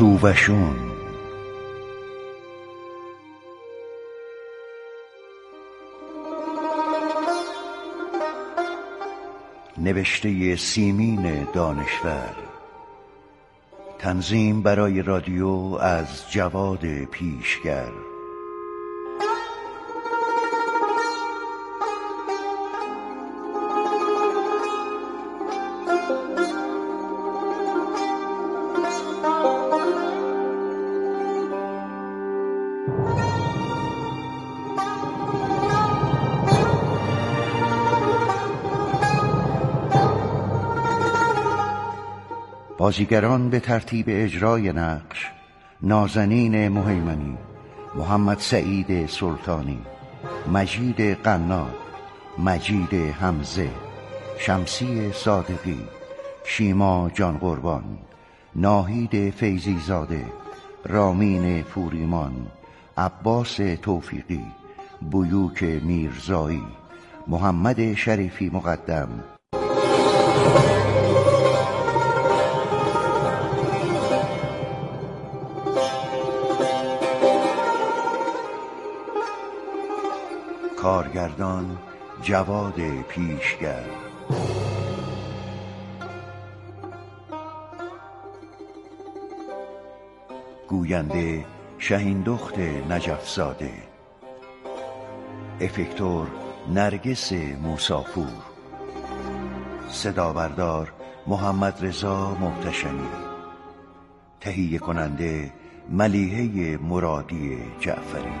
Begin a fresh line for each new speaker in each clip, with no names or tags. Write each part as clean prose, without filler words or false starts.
سووشون. نوشته سیمین دانشور، تنظیم برای رادیو از جواد پیشگر. بازیگران به ترتیب اجرای نقش: نازنین مهیمنی، محمد سعید سلطانی، مجید قناد، مجید حمزه، شمسی صادقی، شیما جان قربان، ناهید فیضی زاده، رامین پوریمان، عباس توفیقی، بیوک میرزایی، محمد شریفی مقدم. کارگردان جواد پیشگر. گوینده شهین دخت نجف زاده. افکتور نرگس موساپور. صدابردار محمد رضا محتشمی. تهیه کننده ملیحه مرادی جعفری.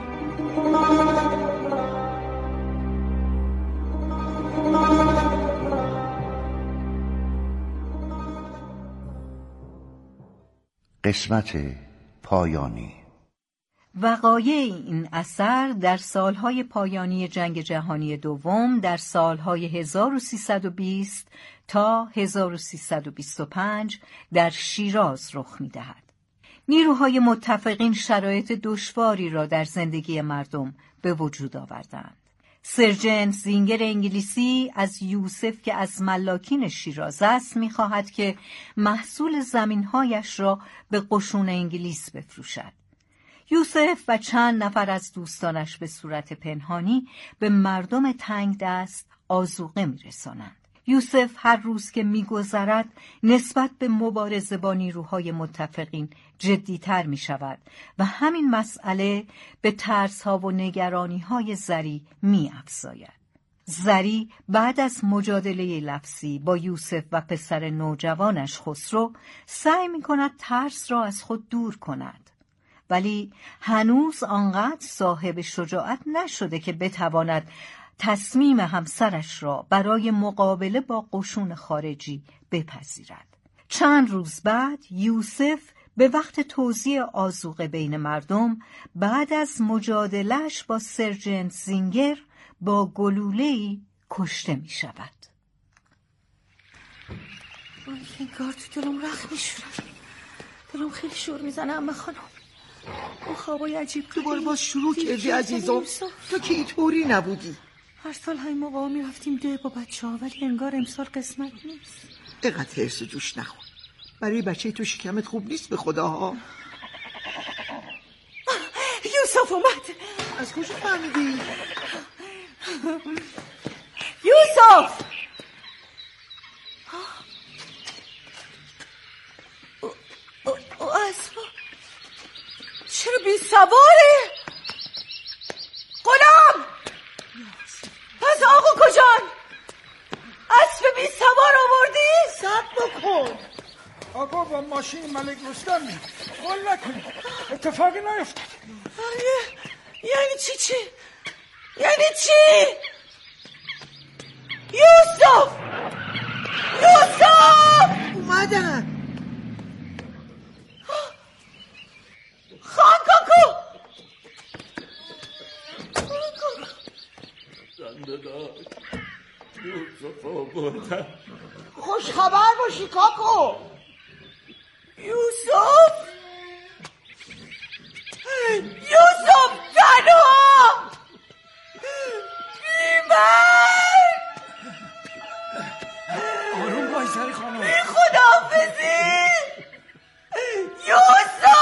قسمت پایانی.
وقایع این اثر در سالهای پایانی جنگ جهانی دوم در سالهای 1320 تا 1325 در شیراز رخ می‌دهد. نیروهای متفقین شرایط دشواری را در زندگی مردم به وجود آوردند. سرجنت زینگر انگلیسی از یوسف که از ملاکین شیراز است می‌خواهد که محصول زمین‌هایش را به قشون انگلیس بفروشد. یوسف و چند نفر از دوستانش به صورت پنهانی به مردم تنگ دست آذوقه می‌رسانند. یوسف هر روز که می‌گذرد نسبت به مبارزه با نیروهای متفقین جدی‌تر می‌شود و همین مسئله به ترس‌ها و نگرانی‌های زری می‌افزاید. زری بعد از مجادله لفظی با یوسف و پسر نوجوانش خسرو سعی می‌کند ترس را از خود دور کند، ولی هنوز آنقدر صاحب شجاعت نشده که بتواند تصمیم همسرش را برای مقابله با قشون خارجی بپذیرد. چند روز بعد یوسف به وقت توزیع آذوقه بین مردم بعد از مجادله‌اش با سرجنت زینگر با گلوله‌ای کشته می شود.
انگار تو دلم رخ میشورم، دلم خیلی شور میزنه. عمه خانم اون خوابای عجیب
دوباره باز شروع کردی عزیزم. تو که اینطوری نبودی.
هر سال های موقع میرفتیم ده با بچه ها، ولی انگار امسال قسمت نیست.
اینقدر حرص جوش نخور، برای بچه تو شکمت خوب نیست به خدا ها.
یوسف اومد.
از کجا فهمیدی؟
یوسف اسبا چرا بی سواره؟ غلام پس آقا کجان؟ اسب بی سوار آوردی؟
صبر بکن.
آقا با ماشین ملک رستم قول نکنی، اتفاقی نیفتاد.
یعنی چی؟ یعنی چی؟ یوسف
اومدن.
خان کاکو
یوسف آوردن.
خوش خبر باشی کاکو.
یوسف تنها بیمن.
آروم بای سری خانم.
بی خداحافظی یوسف.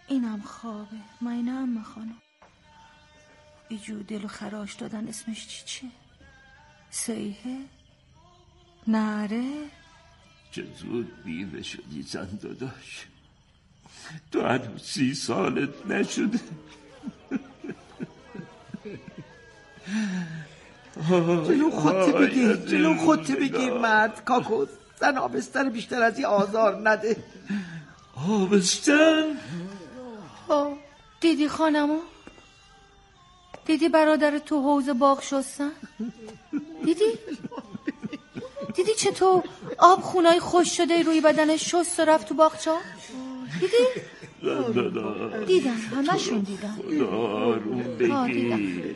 اینم خوابه. من اینم میخوانم. ایجور دلو خراش دادن اسمش چیه؟ سیحه؟ نره؟
چه زود بیوه شدی زن داداش. تو هنوز 30 سالت نشده.
جلو خودت بگیر مرد کاکوس. زن آبستن بیشتر از این آزار نده.
آبستن؟
دیدی خانمو؟ دیدی برادر تو حوض باغ شستن؟ دیدی چطور آب خونای خوش شده روی بدنش شست و رفت تو باغچه؟ دیدی؟ دیدم، همشون دیدم.
خدا آروم بگیر.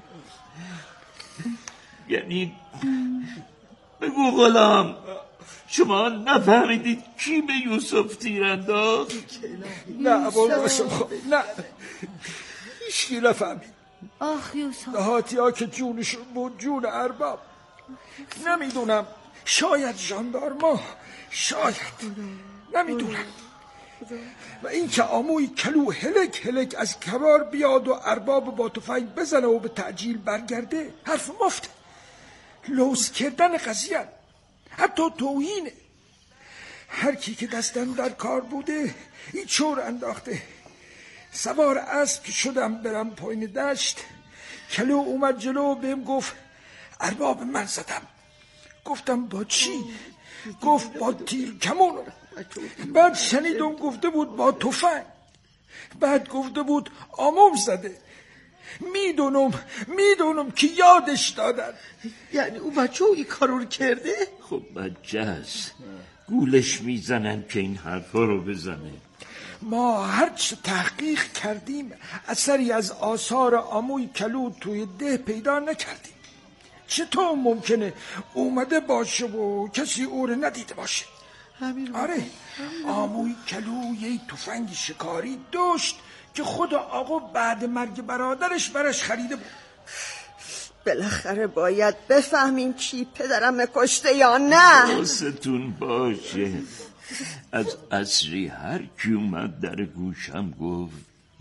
یعنی بگو غلام، شما نفهمیدید کی به یوسف تیر انداخت؟
نه نه هیچکی نفهمید.
آخ یوسف.
دهاتی ها که جونشون بود جون ارباب. نمیدونم، شاید ژاندارما، شاید، نمیدونم. و این که عموی کلو هلک از کبار بیاد و ارباب با تفنگ بزنه و به تعجیل برگرده حرف مفته. لوس کردن قضیه، حتی توهینه. هر کی که دستن در کار بوده این چور انداخته. سوار اسب که شدم برم پایین دشت، کلو اومد جلو بهم گفت ارباب من زدم. گفتم با چی؟ گفت با تیر کمون. بعد شنیدم گفته بود با تفنگ. بعد گفته بود عموم زده. میدونم که یادش دادن.
یعنی او بچه این کارو رو کرده؟
خب بچه هست، گولش میزنن که این حرفا رو بزنه.
ما هرچه تحقیق کردیم اثری از آثار عموی کلو توی ده پیدا نکردیم. چطور ممکنه اومده باشه و کسی او رو ندیده باشه؟ آره، عموی کلو یه تفنگ شکاری داشت که خود آقا بعد مرگ برادرش برش خریده بود.
بالاخره باید بفهمیم کی پدرم کشته یا نه.
حواستون باشه. از عصری هر کی اومد در گوشم گفت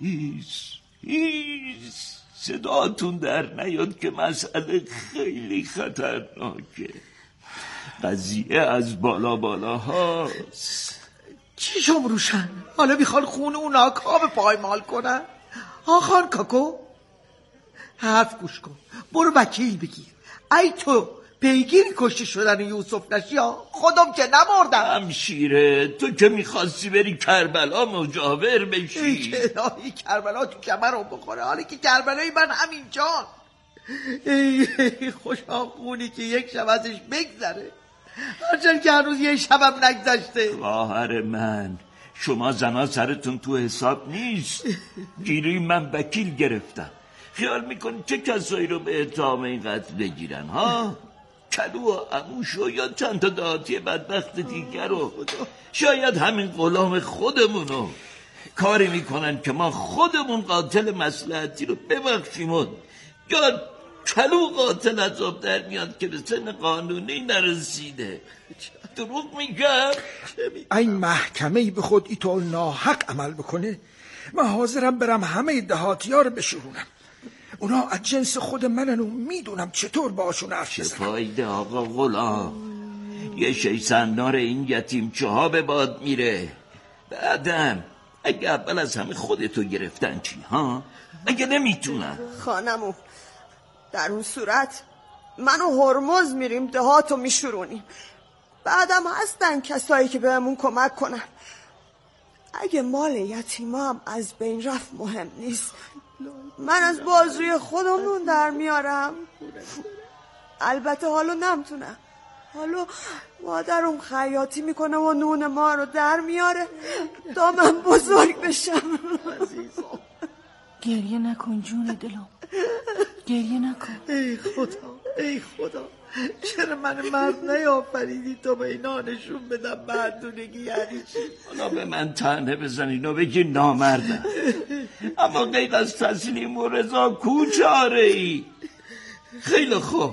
هیس صداتون در نیاد که مسئله خیلی خطرناکه. قضیه از بالا هاست.
چی شم روشن؟ حالا میخوان خون اون آقا پایمال کنن؟ آخان کاکو حرف گوش کن، برو وکیل بگیر. ای تو پیگیری کشته شدن یوسف نشی ها؟ خودم که نمردم.
همشیره تو که میخواستی بری کربلا مجاور بشی.
الهی کربلا تو کمرم بخوره، حالا که کربلای من همینجان. ای خوشا خونی که یک شب ازش بگذره، هرچند که هنوز یه شبم نگذشته.
خواهر من، شما زنا سرتون تو حساب نیست. گیری من وکیل گرفتم. خیال میکنی چه کسایی رو به اتهام این قتل بگیرن ها؟ کلو و عموشو یا چند تا دهاتی بدبخت دیگر رو، شاید همین غلام خودمونو کاری میکنن که ما خودمون قاتل مصلحتی رو ببخشیم و یا کلو قاتل عذاب در میاد که به سن قانونی نرسیده. دروغ میگم؟
این محکمه‌ای به خود ایتو ناحق عمل بکنه، من حاضرم برم همه دهاتی ها رو بشورونم. اونا از جنس خود منن و میدونم چطور باشون حرف بزنم.
چه فایده آقا غلام؟ یه شیطاندار این یتیمچه ها به باد میره. بعدم اگه اول از همه خودتو گرفتن چی ها؟ اگه نمیتونن
خانمو در اون صورت من و هرمز میریم دهاتو میشورونیم. بعدم هستن کسایی که بهمون کمک کنن. اگه مال یتیما هم از بین رفت مهم نیست، من از بازوی خودمون در میارم. البته حالا نمیتونم. حالا مادرم خیاطی میکنه و نون ما رو در میاره تا من بزرگ بشم.
گریه نکن جون دلم، گریه نکن.
ای خدا چرا من مرد نیافریدی تا به اینا نشون بدم مردونگی یعنی چی؟
حالا به من طعنه بزنین و بگی نامردم، اما غیر از تسلیم و رضا کوچاره ای. خیلی خوب،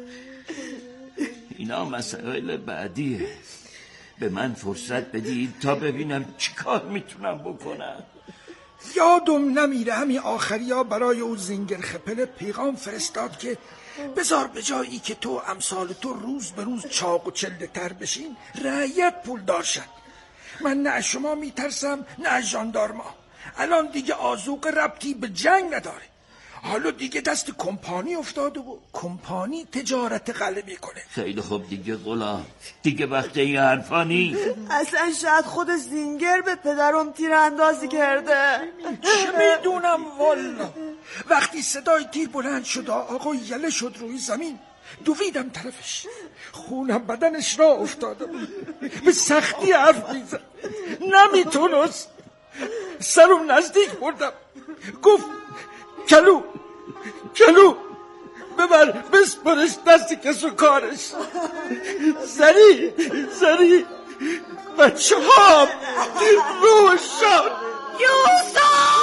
اینا مسائل بعدیه. به من فرصت بدید تا ببینم چی کار میتونم بکنم.
یادم نمیره همین آخریا برای او زینگر خپل پیغام فرستاد که بذار به جایی که تو امثال تو روز به روز چاق و چله تر بشین رعیت پول دارشن. من نه از شما میترسم نه از ژاندارما. الان دیگه آذوقه ربطی به جنگ نداره. حالا دیگه دست کمپانی افتاده و کمپانی تجارت قله میکنه.
خیلی خوب دیگه غلام، دیگه وقت این حرفا نیست.
اصلا شاید خود زینگر به پدرم تیراندازی کرده.
چه میدونم والا. وقتی صدای تیر بلند شد آقا یله شد روی زمین، دویدم طرفش، خونم بدنش را افتاده، به سختی حرف میزد، نمیتونست. سرم نزدیک بردم، گفت کلو ببر بسپرش دست کس و کارش. سری بچه ها روشان.
یوسف!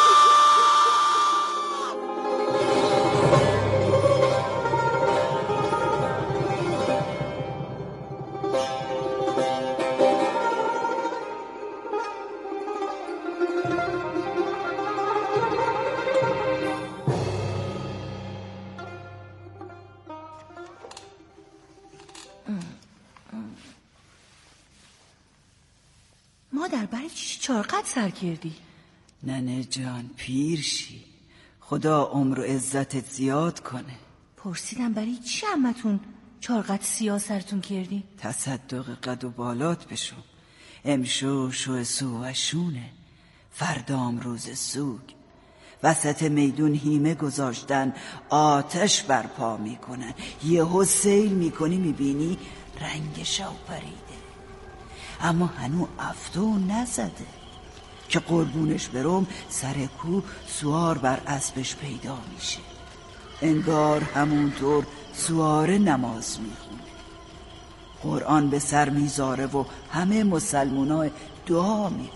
مادر برای چی چارقد سر کردی؟
ننه جان پیرشی، خدا عمر و عزتت زیاد کنه.
پرسیدم برای چی عمتون چارقد سیاه سرتون کردی؟
تصدق قد و بالات بشو. امشو شو سوشونه، فردام روز سوگ. وسط میدون هیمه گذاشتن، آتش برپا میکنن، یهو سیل میکنی میبینی رنگشو پریده، اما هنو افتو نزده که قربونش برم سر کو سوار بر اسبش پیدا میشه. انگار همونطور سواره نماز میخونه، قرآن به سر میذاره و همه مسلمونا دعا میکنه.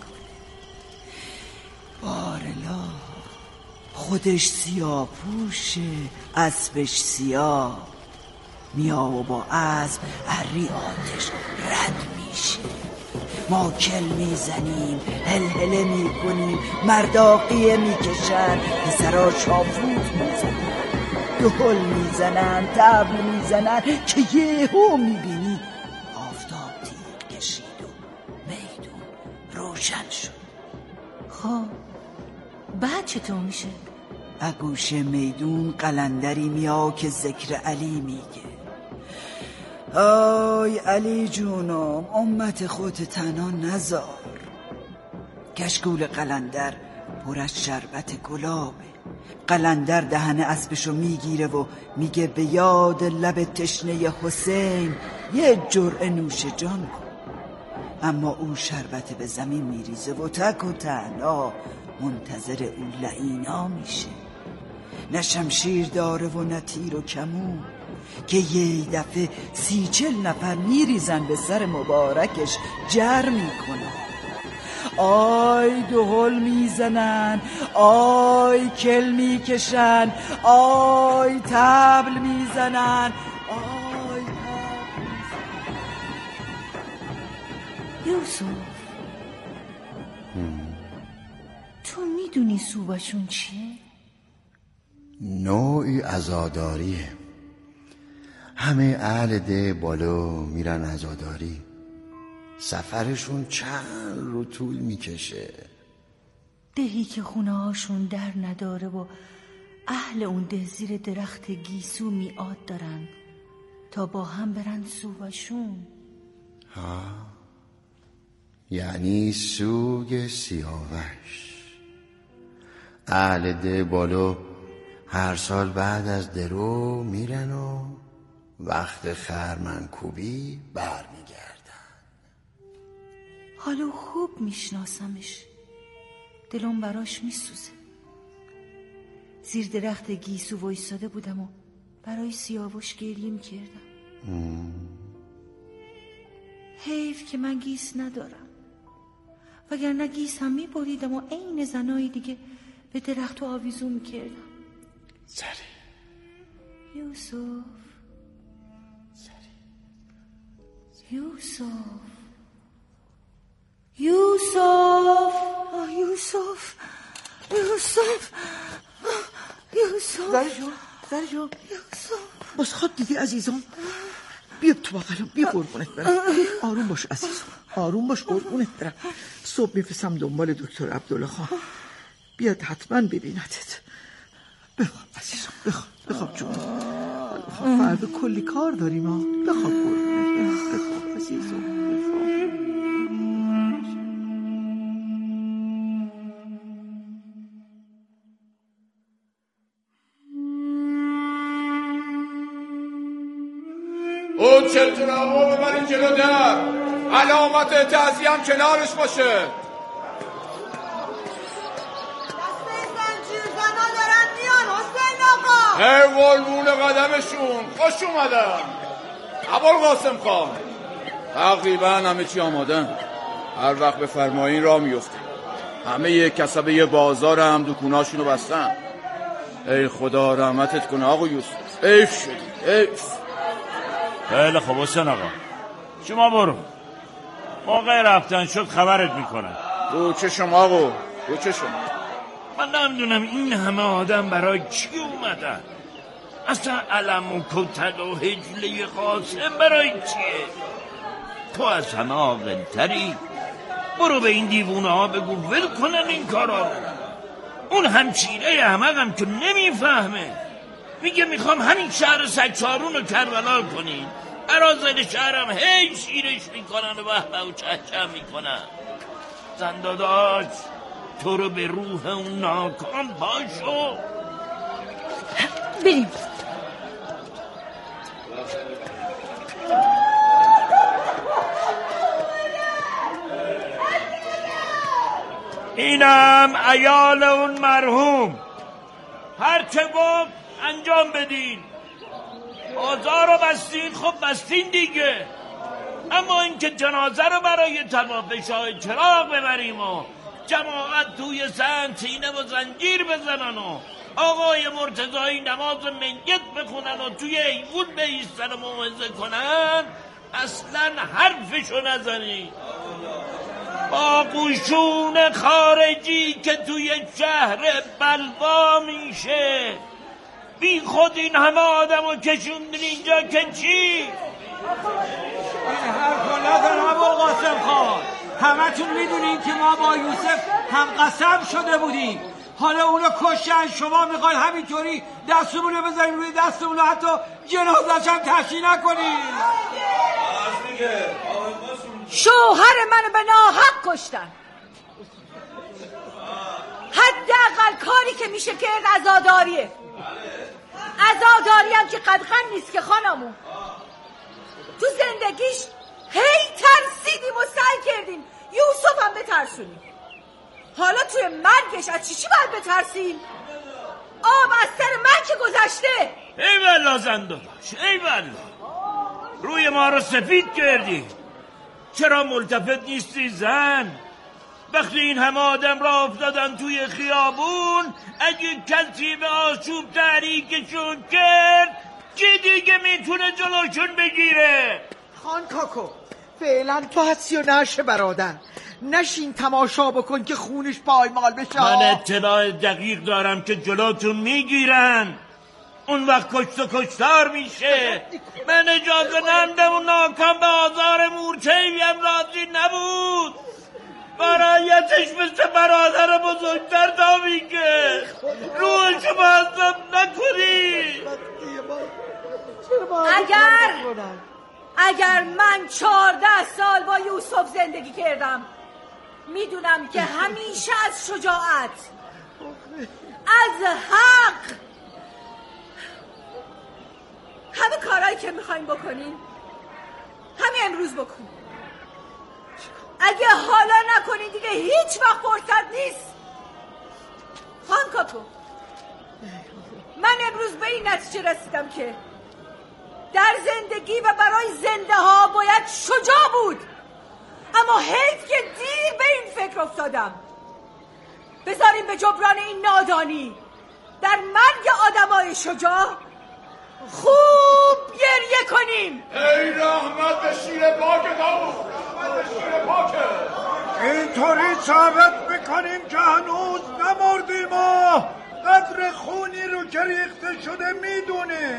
بارلا خودش سیاه پوشه، اسبش سیاه، میاد و با اسب اری آتش رد میشه. ما کل میزنیم، هلهله میکنیم، مرداقیه میکشن، پسرا شافوت میزنن، دهل میزنن، طبل میزنن که یهو میبینی آفتاب تیغ کشید و میدون روشن شد.
خب بعد چطور میشه؟
اگوش میدون قلندری میا که ذکر علی میگه. آی علی جونم، امت خودت تنها نذار. کشکول قلندر پر از شربت گلابه. قلندر دهن اسبشو میگیره و میگه به یاد لب تشنه حسین یه جرعه نوش جان کن. اما او شربت به زمین میریزه و تک و تنها منتظر اون لعینا میشه. نه شمشیر داره و نه تیر و کمون که یه دفعه 30-40 نفر میریزن به سر مبارکش، جر میکنن. آی دهل میزنن، آی کل میکشن، آی طبل میزنن، آی طبل میزنن.
یوسف تو میدونی صوبشون چیه؟
نوعی عزاداریه. همه اهل ده بالو میرن عزاداری. سفرشون چند رو طول میکشه.
دهی که خونه هاشون در نداره و اهل اون ده زیر درخت گیسو میعاد دارن تا با هم برن سوبشون.
ها، یعنی سوگ سیاوش. اهل ده بالو هر سال بعد از درو میرن و وقت خرمنکوبی برمیگردن.
حالا خوب میشناسمش، دلم براش میسوزه. زیر درخت گیسو وایساده بودم و برای سیاوش گریه میکردم. حیف که من گیس ندارم، وگرنه گیس هم میبریدم و عین زنای دیگه به درخت و آویزون میکردم.
سری
یوسف یوسف یوسف
زری جون باز خود دیدی عزیزم. بیا تو بغلم، بیا قربونت برم. آروم باش عزیزم، آروم باش قربونت برم. صبح میفرستم دنبال دکتر عبدالله خان، بیاد حتما ببیندت. بخواب عزیزم، بخواب جون. فردا کلی کار داریم ها. بخواب قربونت برم، بخواب عزیزم.
اون چلتراغو ببرین جلو در، علامت تعزیه هم کنارش باشه.
دسته زنجیر زنا دارن میان حسین آقا.
هی ولبون قدمشون خوش اومدن. ابوالقاسم خان تقریبا همه چی آمادن، هر وقت بفرمایین راه میفته. همه یک کسبه بازار هم دکوناشونو بستن. ای خدا رحمتت کنه آقا یوسف، حیف شدی حیف.
خیلی خوب حسین آقا، شما برو، موقع رفتن شد خبرت میکنم.
رو چه شما آقا، رو چه شما؟
من نمیدونم این همه آدم برای چی اومدن. اصلا علم و کتل و هجله قاسم برای چیه؟ تو از همه عاقل تری. برو به این دیوونه ها بگو ول کنن این کارا رو. اون همچینه احمقم که نمیفهمه، میگه میخوام همین شهر سگچارون رو کربلا کنین. اراذل شهرم هی شیرش میکنن و وحبه و چهچه میکنن. زنداداش تو رو به روح اون ناکام باشو.
بریم.
اینم عیال اون مرحوم، هرچه گفت انجام بدین. بازار رو بستین، خب بستین دیگه. اما اینکه جنازه رو برای تواف شاه چراغ ببریم و جماعت توی سن سینه و زنجیر بزنن و آقای مرتضایی نماز میت بخونن و توی ایوون بایستن و موعظه کنن، اصلا حرفشو نزنی. با قشون خارجی که توی شهر بلوا میشه، بی خود این همه آدم رو کشوندین اینجا که چی؟
این حرف نزن ابوالقاسم خان. همه تون میدونین که ما با یوسف هم قسم شده بودیم. حالا اونو کشتن، شما میخواین همینطوری دستمونو بذارین روی دستمونو، حتی جنازش هم تشییع نکنین.
شوهر منو به ناحق کشتن. حداقل کاری که میشه کرد عزاداریه. عزاداری هم که قدغن نیست که خانمون. تو زندگیش هی ترسیدیم و سعی کردیم یوسف هم بترسونیم. حالا توی مرگش از چی باید بترسیم؟ آب از سر من که گذشته.
ای والله زنداداش، ای والله روی ما رو سفید کردی. چرا ملتفت نیستی زن؟ وقتی این همه آدم را افتادن توی خیابون، اگه کسی به آشوب تحریکشون کرد، کی دیگه میتونه جلوشون بگیره؟
خان کاکو فعلا تو حسی و نشه برادر، نشین تماشا بکن که خونش پایمال بشه.
من اطلاع دقیق دارم که جلوتون میگیرن. اون وقت کشت و کشتار میشه. من اجازه نمیدم اون ناکام به آزار مورچه‌ای هم راضی نبود. برایتش مثل برادر بزرگتر تا میگه. روحشو معذب نکنی.
اگر من 14 سال با یوسف زندگی کردم، میدونم که همیشه از شجاعت، از حق، همه کارهایی که میخواین بکنین همه امروز بکنین. اگه حالا نکنین دیگه هیچ وقت فرصت نیست. خان کاکو، من امروز به این نتیجه رسیدم که در زندگی و برای زنده ها باید شجاع بود، اما حیف که دیر به این فکر افتادم. بذاریم به جبران این نادانی در مرگ آدمای شجاع خوب گریه کنیم.
ای رحمت به شیر پاک داوود، رحمت به شیر پاکه.
اینطوری ثابت میکنیم که هنوز نمردیم و قدر خونی رو که ریخته شده میدونه.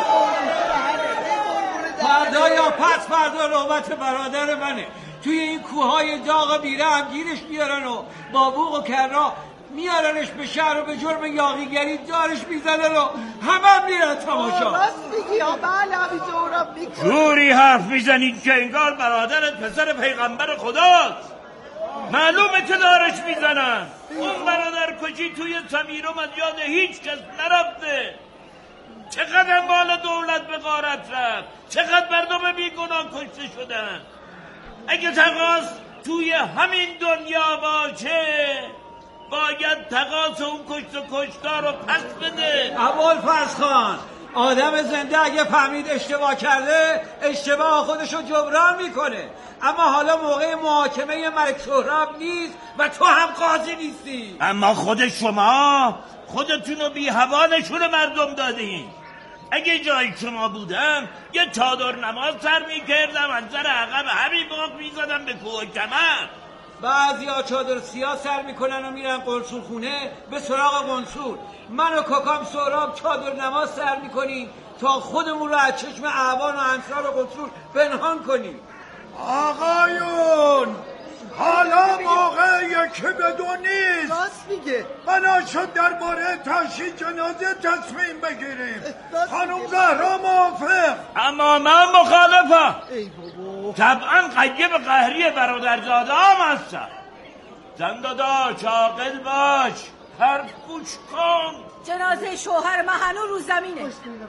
فردا یا پس فردا نوبت برادر منه. توی این کوههای داغ بیره هم گیرش میارن و با بوق و کرا میارنش به شهر و به جرم یاغیگری دارش میزنن و همه میرن تماشا.
راست میگی ها؟ بله همینطورم میکنه.
جوری حرف میزنید که انگار برادرت پسر پیغمبر خداست. معلومه که دارش میزنن. اون برادر کشی توی سمیر اومد یاد هیچ کس نرفته. چقدر مال دولت به غارت رفت، چقدر مردم بیگناه کشته شدن. اگه تقاص توی همین دنیا باشه باید تقاص اون کشت و کشتار رو پس بده.
ابوالفضل خان، آدم زنده اگه فهمید اشتباه کرده اشتباه خودشو جبران میکنه، اما حالا موقع محاکمه ملک سهراب نیست و تو هم قاضی نیستی.
اما خود شما خودتونو بی هوا نشون مردم دادین. اگه جای شما بودم یه چادر نماز سر میکردم، از سر عقب همین باق میزدم به کوه کمر.
بعضی ها چادر سیاه سر میکنن و میرن قنصول خونه به سراغ قنصول. من و کاکام سهراب چادر نماز سر میکنیم تا خودمون رو از چشم اعوان و همسر و قنصول پنهان کنیم.
آقایون، حالا موقعیه که بدون نیست.
راست میگه.
بنا شد درباره تحشیل جنازه تصمیم بگیریم. خانم زهرا موافق؟
اما من مخالفم.
ای بابا.
طبعا قیب قهری برادرزاده هم هستم. زن داداش عاقل باش، حرف گوش کن.
جنازه شوهر من هنوز رو زمینه.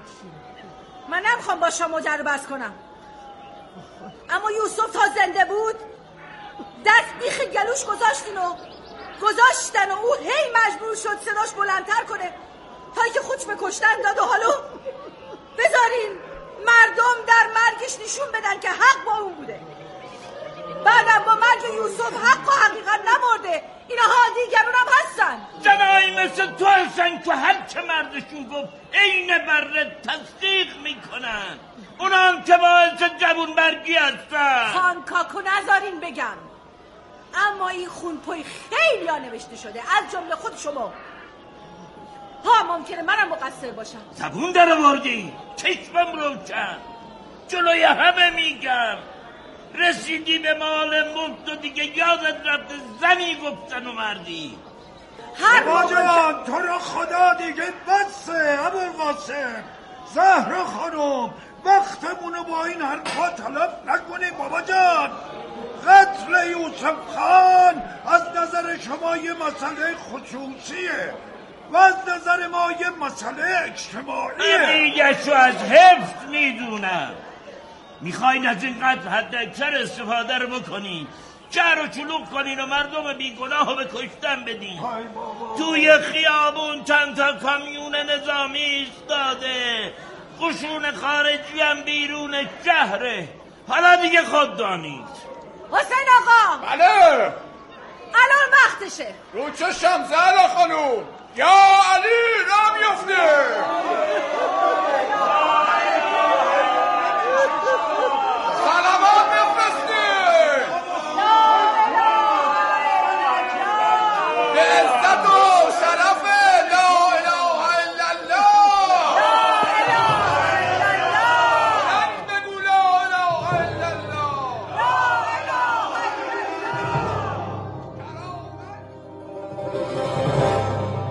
من نمیخوام با شما در بس کنم، اما یوسف تا زنده بود دست بیخ گلوش گذاشتن و او هی مجبور شد صداش بلندتر کنه تا اینکه خودش به کشتن داد. و حالا بذارین مردم در مرگش نشون بدن که حق با اون بوده. بعدم با مرگ یوسف حق و حقیقت نمرده. اینها دیگرون هم هستن.
زنایی مثل تو هستن که هر چه مردشون گفت عین بره تصدیق میکنن. اونا هم که باعث جوون مرگی هستن.
خان کاکو نذارین بگم، اما این خونپوی خیلی ها نوشته شده، از جمله خود شما. ممکنه منم مقصر باشم.
زبون در آوردی، چشمم روشن، جلوی همه میگم. رسیدی به مال ملک و دیگه یادت رفته زنی گفتن و مردی.
بابا جان تو رو خدا دیگه بسه. ابوالقاسم، زهرا خانم، وقتمونو با این حرفا تلف نکنیم. بابا جان، قتل یوسف خان از نظر شما یه مسئله خصوصیه و از نظر ما یه مسئله اجتماعیه.
دیگه شو از حفظ میدونم. میخواین از این قتل حد اکثر استفاده رو بکنین، شهر رو چلوک کنین و مردم بیگناه رو به کشتن بدین. توی خیابون چند تا کامیون نظامی ایستاده، قشون خارجی هم بیرون شهره. حالا دیگه خود دانید.
حسین آقا.
بله.
الان وقتشه.
رو چشم زهرا خانوم. یا علی را میفته. سلامات میفرستی. به عزت و شرف لا اله الا الله. لا اله الا الله. بگو لا اله الا الله. لا اله الا الله.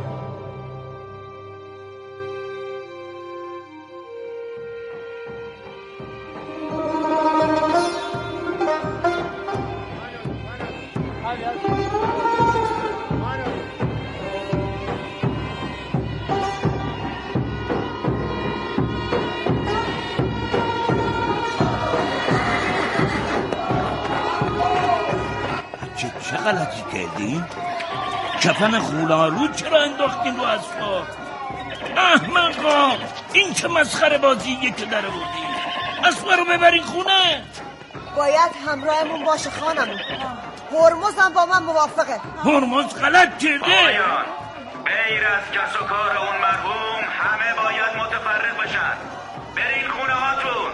چه غلطی کردی؟ کفن خولارو چرا انداختین رو اسفار؟ احمقا، این چه مسخره بازیه که در آوردی؟ اسفار رو ببرین خونه.
باید همراهمون باشه خانمون. هرمز هم با من موافقه.
هرمز غلط کرده.
آقایان، غیر از کس و کار اون مرحوم همه باید متفرق بشن. برین خونه هاتون.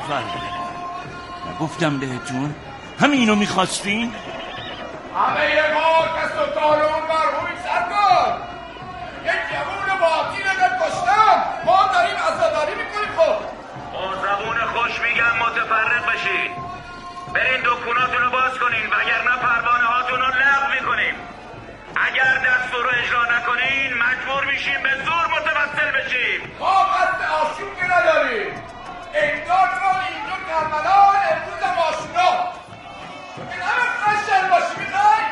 گفتم بهتون همینو میخواستین؟
همه یه بار کس و کار اون مرحومی سرکار. یک جوان
میشیم به زور متوسل بشیم.
ما قصد آشوب که نداریم. انگار ما اینجا کربلا امروز ماشونا این همه خشن باشی میخوای؟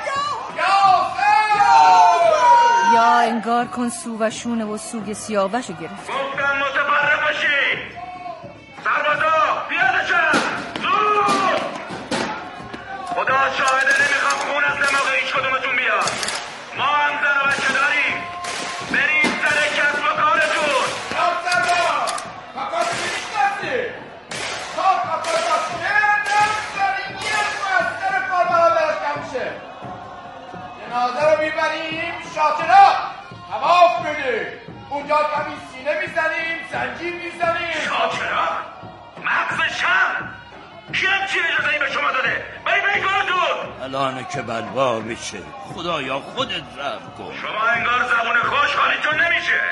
یا انگار کن سو و شونه و سوگ سیاوشو گرفت.
گفتم متفرق بشیم. سربازا پیاده شد. زور. خدا شاهده نمیخوام خون از دماغ هیچ کدومتون بیاد. ما هم زن و بچه داریم. برید سر کسب و کارتون.
سرباز کاکات میشنسی تا کاکات داشته نمیشنی یه مؤثر کاربها برش کم میشه. جنازه رو میبریم شاطرا تواف بدیم. اونجا کمی سینه میزنیم زنجیر میزنیم.
شاطرا مغز شم کی همچی اجازه‌ای به شما داده؟ برید کارتون.
الان که بلوا بشه خدایا خودت رحم کن.
شما انگار زبون خوش حالیتون نمیشه.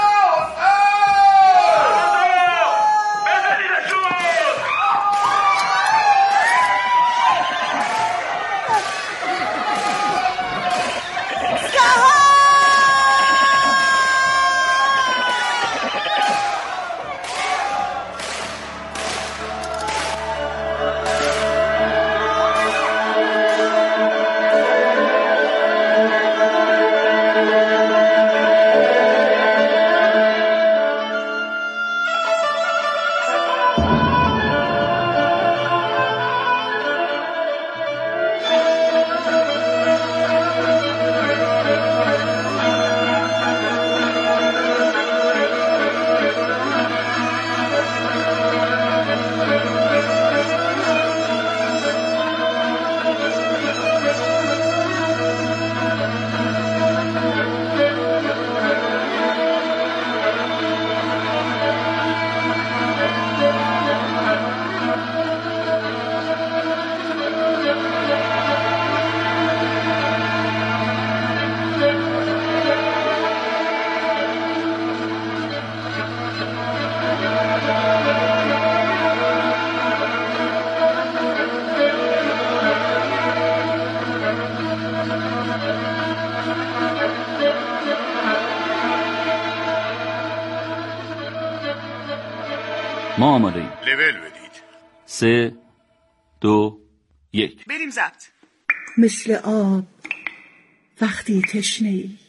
ما آماده ایم.
لول بدید.
3 2 1
بریم ضبط.
مثل آب وقتی تشنه‌ای،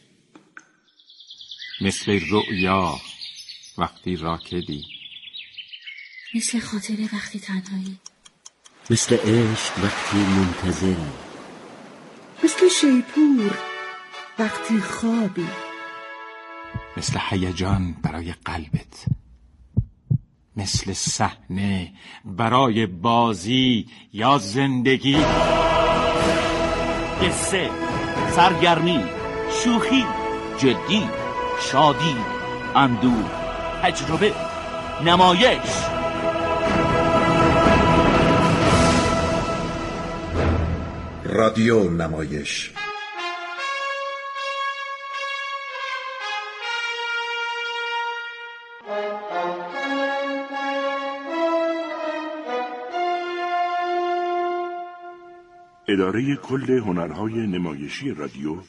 مثل رؤیا وقتی راکدی،
مثل خاطره وقتی تنهایی،
مثل عشق وقتی منتظری،
مثل شیپور وقتی خوابی،
مثل هیجان برای قلبت، مثل صحنه برای بازی یا زندگی.
قصه، سرگرمی، شوخی، جدی، شادی، اندوه، تجربه، نمایش.
رادیو نمایش.
اداره کل هنرهای نمایشی رادیو